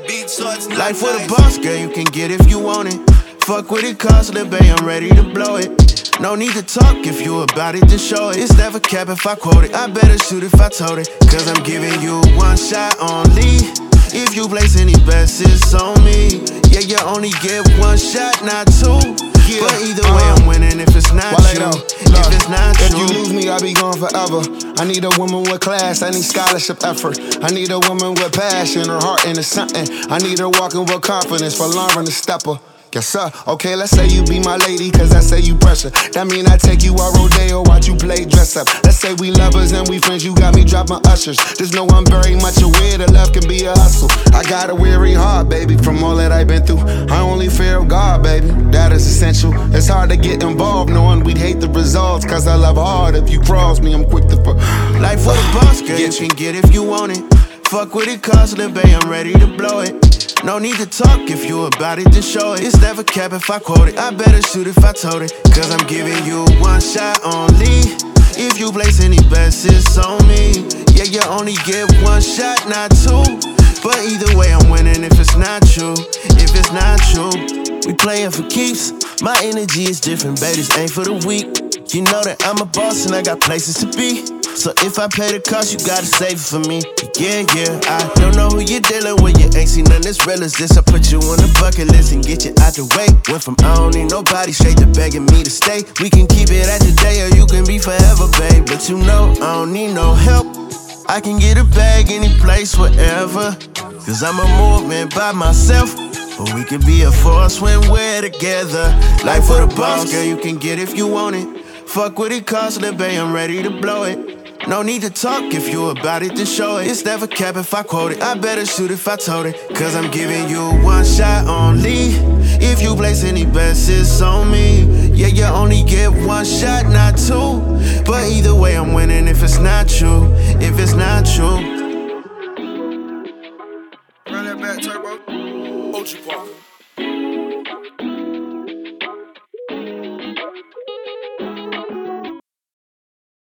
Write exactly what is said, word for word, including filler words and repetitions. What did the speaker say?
beat, so it's not Life with nice. a boss, girl, you can get if you want it. Fuck with it, cause Lil' Bae, I'm ready to blow it. No need to talk, if you about it, just show it. It's never cap if I quote it. I better shoot if I told it. Cause I'm giving you one shot only. If you place any bets, it's on me. Yeah, you only get one shot, not two. Yeah. But either way, uh, I'm winning if it's not well, you. Look, if it's not if you. you lose me, I'll be gone forever. I need a woman with class, I need scholarship effort. I need a woman with passion, her heart into something. I need her walking with confidence for Lauren the stepper. Yes, sir. Okay, let's say you be my lady, cause I say you pressure. That mean I take you out rodeo, watch you play dress up. Let's say we lovers and we friends, you got me dropping ushers. Just know I'm very much aware that love can be a hustle. I got a weary heart, baby, from all that I've been through. I only fear of God, baby, that is essential. It's hard to get involved knowing we'd hate the results, cause I love hard. If you cross me, I'm quick to fuck. Life for the boss, girl, you can get if you want it. Fuck with it, cause Lil' Bae, I'm ready to blow it. No need to talk, if you about it, just show it. It's never cap if I quote it. I better shoot if I told it. Cause I'm giving you one shot only. If you place any bets, it's on me. Yeah, you only get one shot, not two. But either way, I'm winning if it's not true. If it's not true, we playing for keeps. My energy is different, baby, this ain't for the weak. You know that I'm a boss and I got places to be. So if I pay the cost, you gotta save it for me. Yeah, yeah, I don't know who you're dealing with. You ain't seen none as real as this. I put you on the bucket list and get you out the way. Went from I don't need nobody straight to begging me to stay. We can keep it at the day or you can be forever, babe. But you know I don't need no help. I can get a bag any place, wherever. Cause I'm a movement by myself. But we can be a force when we're together. Life for the boss, girl, you can get if you want it. Fuck with it, cause Lil' Bae, I'm ready to blow it. No need to talk, if you about it, just show it. It's never cap if I quote it. I better shoot if I told it. Cause I'm giving you one shot only. If you place any bets, it's on me. Yeah, you only get one shot, not two. But either way, I'm winning if it's not true. If it's not true. Run that back, Turbo. O G Parker.